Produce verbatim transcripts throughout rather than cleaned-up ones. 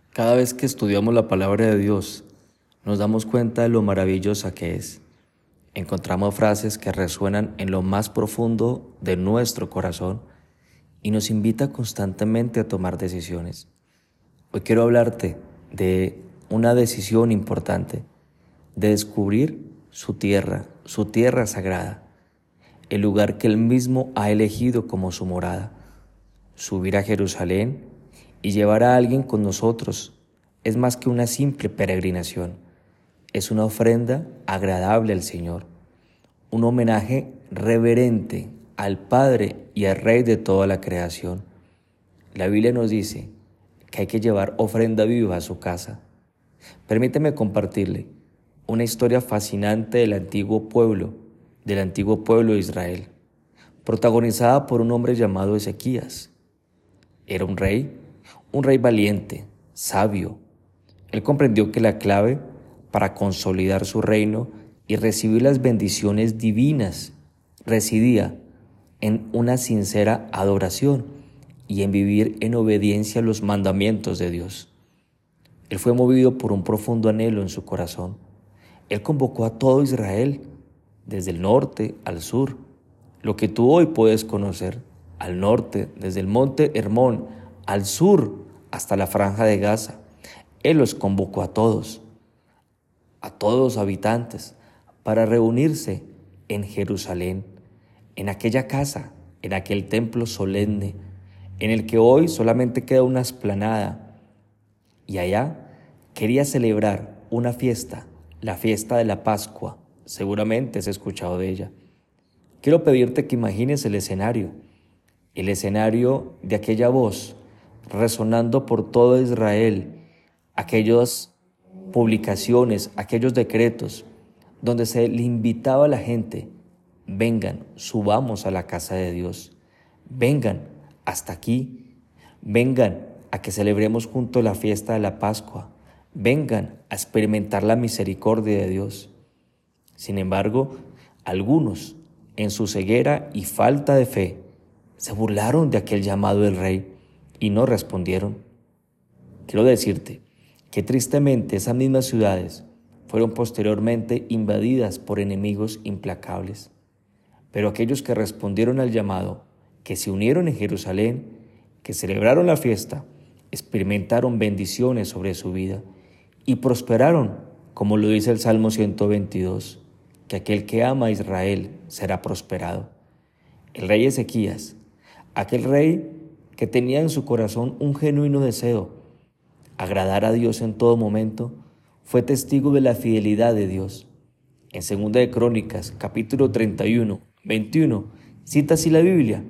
Cada vez que estudiamos la palabra de Dios, nos damos cuenta de lo maravillosa que es. Encontramos frases que resuenan en lo más profundo de nuestro corazón y nos invita constantemente a tomar decisiones. Hoy quiero hablarte de una decisión importante, de descubrir su tierra, su tierra sagrada, el lugar que Él mismo ha elegido como su morada. Subir a Jerusalén y llevar a alguien con nosotros es más que una simple peregrinación. Es una ofrenda agradable al Señor, un homenaje reverente al Padre y al Rey de toda la creación. La Biblia nos dice que hay que llevar ofrenda viva a su casa. Permíteme compartirle una historia fascinante del antiguo pueblo, del antiguo pueblo de Israel, protagonizada por un hombre llamado Ezequías. Era un rey, un rey valiente, sabio. Él comprendió que la clave para consolidar su reino y recibir las bendiciones divinas residía en una sincera adoración y en vivir en obediencia a los mandamientos de Dios. Él fue movido por un profundo anhelo en su corazón. Él convocó a todo Israel, desde el norte al sur, lo que tú hoy puedes conocer, al norte, desde el monte Hermón, al sur, hasta la franja de Gaza. Él los convocó a todos, a todos los habitantes, para reunirse en Jerusalén, en aquella casa, en aquel templo solemne, en el que hoy solamente queda una explanada. Y allá quería celebrar una fiesta, la fiesta de la Pascua. Seguramente has escuchado de ella. Quiero pedirte que imagines el escenario, el escenario de aquella voz resonando por todo Israel, aquellas publicaciones, aquellos decretos, donde se le invitaba a la gente: vengan, subamos a la casa de Dios, vengan hasta aquí, vengan a que celebremos juntos la fiesta de la Pascua, vengan a experimentar la misericordia de Dios. Sin embargo, algunos, en su ceguera y falta de fe, se burlaron de aquel llamado del rey y no respondieron. Quiero decirte que tristemente esas mismas ciudades fueron posteriormente invadidas por enemigos implacables. Pero aquellos que respondieron al llamado, que se unieron en Jerusalén, que celebraron la fiesta, experimentaron bendiciones sobre su vida y prosperaron, como lo dice el Salmo ciento veintidós, que aquel que ama a Israel será prosperado. El rey Ezequías, aquel rey que tenía en su corazón un genuino deseo, agradar a Dios en todo momento, fue testigo de la fidelidad de Dios. En Segunda de Crónicas, capítulo treinta y uno, veintiuno, cita así la Biblia: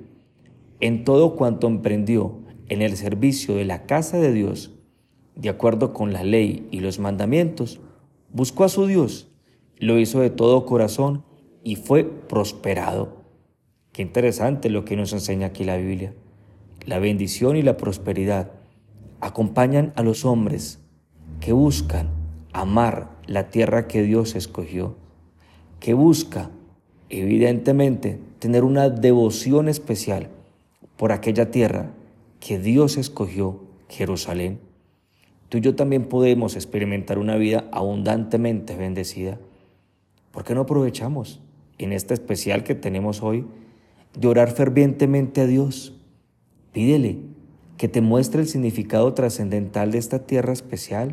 en todo cuanto emprendió en el servicio de la casa de Dios, de acuerdo con la ley y los mandamientos, buscó a su Dios, lo hizo de todo corazón y fue prosperado. Qué interesante lo que nos enseña aquí la Biblia. La bendición y la prosperidad acompañan a los hombres que buscan amar la tierra que Dios escogió, que busca, evidentemente, tener una devoción especial por aquella tierra que Dios escogió, Jerusalén. Tú y yo también podemos experimentar una vida abundantemente bendecida. ¿Por qué no aprovechamos en este especial que tenemos hoy de orar fervientemente a Dios? Pídele que te muestre el significado trascendental de esta tierra especial.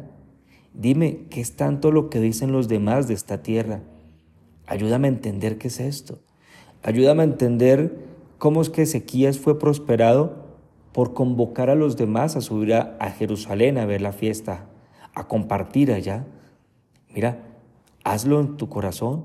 Dime qué es tanto lo que dicen los demás de esta tierra. Ayúdame a entender qué es esto. Ayúdame a entender cómo es que Ezequías fue prosperado por convocar a los demás a subir a, a Jerusalén a ver la fiesta, a compartir allá. Mira, hazlo en tu corazón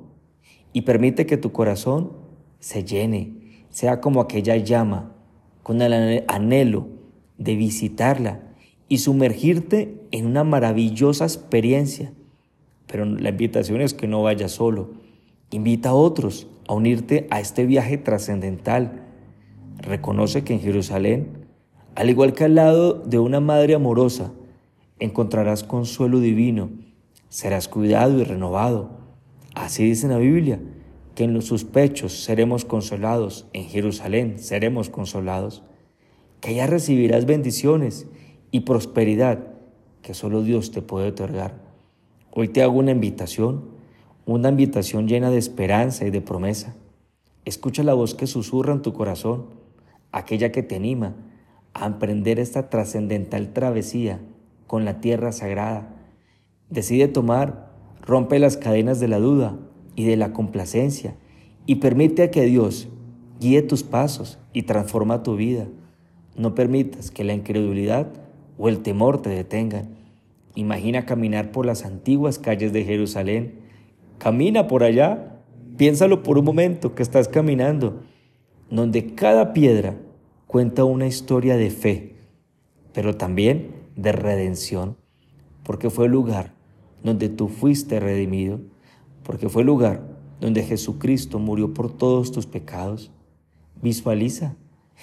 y permite que tu corazón se llene, sea como aquella llama, con el anhelo de visitarla y sumergirte en una maravillosa experiencia. Pero la invitación es que no vayas solo. Invita a otros a unirte a este viaje trascendental. Reconoce que en Jerusalén, al igual que al lado de una madre amorosa, encontrarás consuelo divino, serás cuidado y renovado. Así dice la Biblia, que en sus pechos seremos consolados, en Jerusalén seremos consolados, que allá recibirás bendiciones y prosperidad que solo Dios te puede otorgar. Hoy te hago una invitación, una invitación llena de esperanza y de promesa. Escucha la voz que susurra en tu corazón, aquella que te anima a emprender esta trascendental travesía con la tierra sagrada. Decide tomar, rompe las cadenas de la duda y de la complacencia y permite a que Dios guíe tus pasos y transforma tu vida. No permitas que la incredulidad o el temor te detengan. Imagina caminar por las antiguas calles de Jerusalén. Camina por allá. Piénsalo por un momento que estás caminando, donde cada piedra cuenta una historia de fe, pero también de redención, porque fue el lugar donde tú fuiste redimido, porque fue el lugar donde Jesucristo murió por todos tus pecados. Visualiza,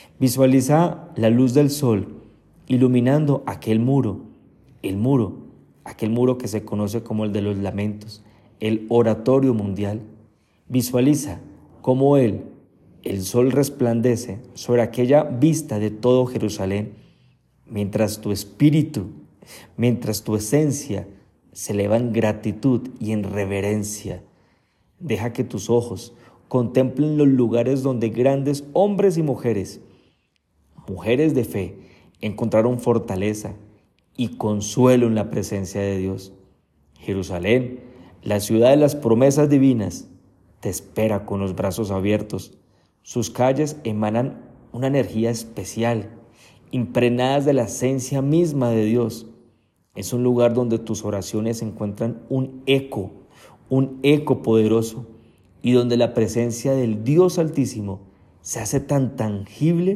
visualiza la luz del sol iluminando aquel muro, el muro, aquel muro que se conoce como el de los lamentos, el oratorio mundial. Visualiza cómo Él, el sol resplandece sobre aquella vista de todo Jerusalén, mientras tu espíritu, mientras tu esencia se eleva en gratitud y en reverencia. Deja que tus ojos contemplen los lugares donde grandes hombres y mujeres, mujeres de fe, encontraron fortaleza y consuelo en la presencia de Dios. Jerusalén, la ciudad de las promesas divinas, te espera con los brazos abiertos. Sus calles emanan una energía especial, impregnadas de la esencia misma de Dios. Es un lugar donde tus oraciones encuentran un eco, un eco poderoso, y donde la presencia del Dios Altísimo se hace tan tangible.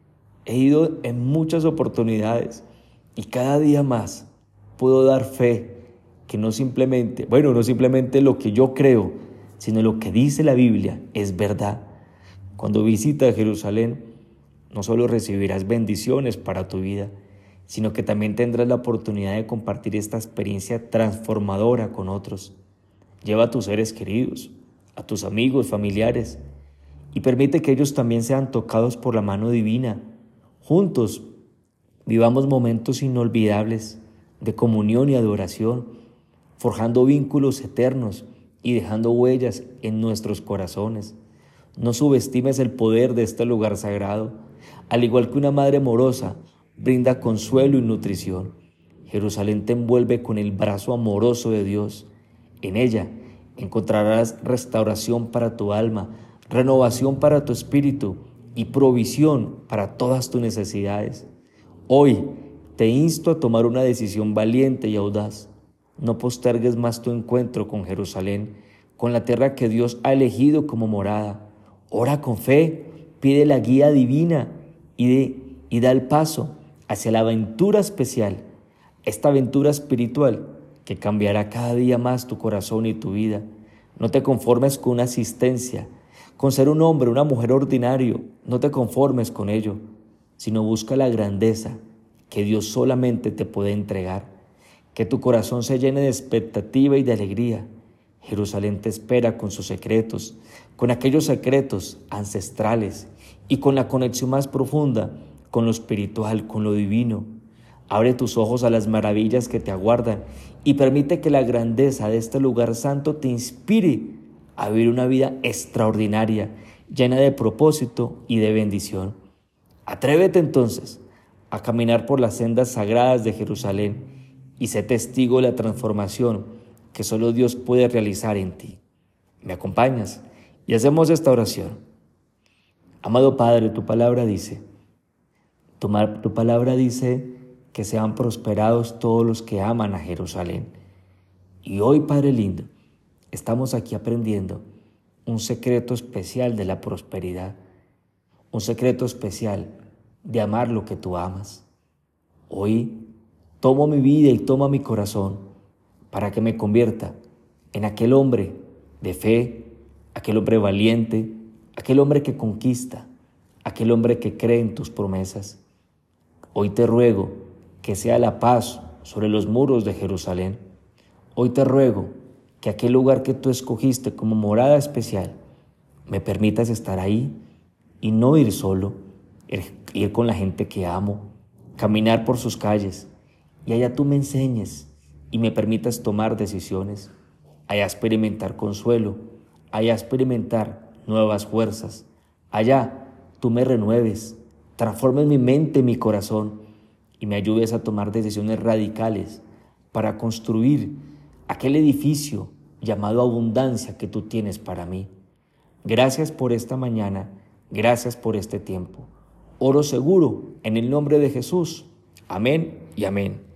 He ido en muchas oportunidades y cada día más puedo dar fe que no simplemente, bueno, no simplemente lo que yo creo, sino lo que dice la Biblia es verdad. Cuando visitas Jerusalén, no solo recibirás bendiciones para tu vida, sino que también tendrás la oportunidad de compartir esta experiencia transformadora con otros. Lleva a tus seres queridos, a tus amigos, familiares, y permite que ellos también sean tocados por la mano divina. Juntos, vivamos momentos inolvidables de comunión y adoración, forjando vínculos eternos y dejando huellas en nuestros corazones. No subestimes el poder de este lugar sagrado. Al igual que una madre amorosa brinda consuelo y nutrición, Jerusalén te envuelve con el brazo amoroso de Dios. En ella encontrarás restauración para tu alma, renovación para tu espíritu y provisión para todas tus necesidades. Hoy te insto a tomar una decisión valiente y audaz. No postergues más tu encuentro con Jerusalén, con la tierra que Dios ha elegido como morada. Ora con fe, pide la guía divina y, de, y da el paso hacia la aventura especial, esta aventura espiritual que cambiará cada día más tu corazón y tu vida. No te conformes con una asistencia, con ser un hombre, una mujer ordinario. No te conformes con ello, sino busca la grandeza que Dios solamente te puede entregar. Que tu corazón se llene de expectativa y de alegría. Jerusalén te espera con sus secretos, con aquellos secretos ancestrales y con la conexión más profunda con lo espiritual, con lo divino. Abre tus ojos a las maravillas que te aguardan y permite que la grandeza de este lugar santo te inspire a vivir una vida extraordinaria, llena de propósito y de bendición. Atrévete entonces a caminar por las sendas sagradas de Jerusalén y sé testigo de la transformación que solo Dios puede realizar en ti. ¿Me acompañas? Y hacemos esta oración. Amado Padre, tu palabra dice, tu, tu palabra dice que sean prosperados todos los que aman a Jerusalén. Y hoy, Padre lindo, estamos aquí aprendiendo un secreto especial de la prosperidad, un secreto especial de amar lo que tú amas. Hoy tomo mi vida y tomo mi corazón para que me convierta en aquel hombre de fe, aquel hombre valiente, aquel hombre que conquista, aquel hombre que cree en tus promesas. Hoy te ruego que sea la paz sobre los muros de Jerusalén. Hoy te ruego que aquel lugar que tú escogiste como morada especial, me permitas estar ahí y no ir solo, ir con la gente que amo, caminar por sus calles y allá tú me enseñes y me permitas tomar decisiones, allá experimentar consuelo, allá experimentar nuevas fuerzas, allá tú me renueves, transformes mi mente, mi corazón y me ayudes a tomar decisiones radicales para construir aquel edificio llamado abundancia que tú tienes para mí. Gracias por esta mañana, gracias por este tiempo. Oro seguro en el nombre de Jesús. Amén y amén.